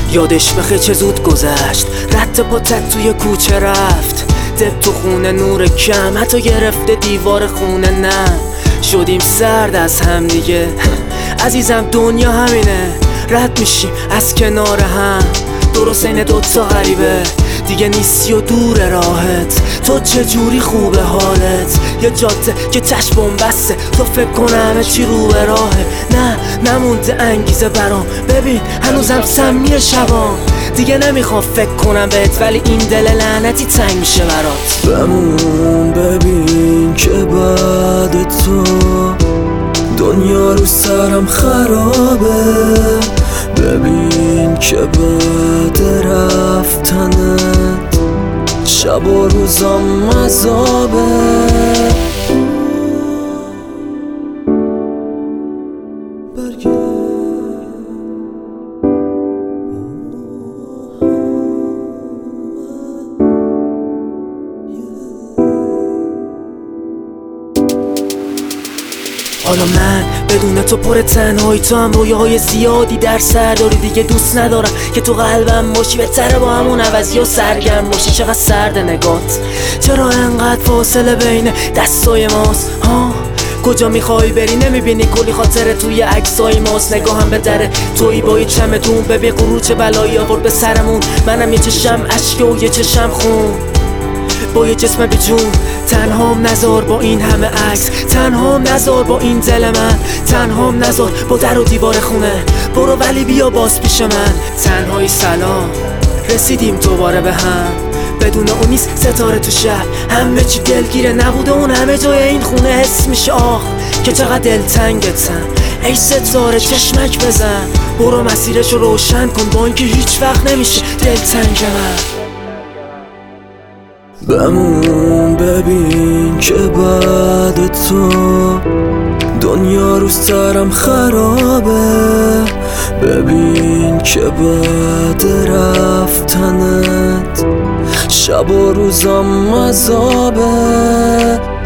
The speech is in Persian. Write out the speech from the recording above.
یادش بخیر چه زود گذشت، رد پاتت توی کوچه رفت، دب تو خونه نور کم، حتی گرفته دیوار خونه نم. شدیم سرد از هم دیگه عزیزم، دنیا همینه، رد میشیم از کنار هم. درست این دوتا غریبه دیگه نیستی و دور راحت. تو چجوری خوبه حالت؟ یه جاده که تش بومبسته، تو فکر کنم همه چی رو به راهه. نه نمونده انگیزه برام، ببین هنوزم سمی شبام. دیگه نمیخوام فکر کنم بهت، ولی این دل لعنتی تنگ میشه برات. بمون ببین که بعد تو دنیا رو سرم خرابه. ببین که بعد رفتنت شب و روزم عذابه. حالا من بدون تو پر تنهایی، تو هم رویاهای زیادی در سر داری. دیگه دوست ندارم که تو قلبم باشی، بهتره با همون عوضی و سرگرم باشی. چقدر سرد نگات، چرا انقدر فاصله بین دستای ماست؟ کجا میخوای بری؟ نمیبینی کلی خاطره توی عکسای ماست؟ نگاهم به دره تویی با یه چمدون، ببین غرور چه بلایی آورد به سرمون. منم یه چشم اشک و یه چشم خون، با یه جسم بیجون. تنهام نذار با این همه عکس، تنهام نذار با این دل من، تنهام نذار با در و دیوار خونه. برو ولی بیا باز پیش من. تنهایی سلام، رسیدیم دوباره به هم. بدون اون نیست ستاره تو شهر، همه چی دلگیره نبوده اون همه جای این خونه. حس میشه آخ که چقدر دلتنگتم. ای ستاره چشمک بزن، برو مسیرشو روشن کن، با اینکه هیچ وقت نمیشه دلتنگ من. بمون ببین که بعد تو دنیا رو سرم خرابه. ببین که بعد رفتنت شب و روزم عذابه.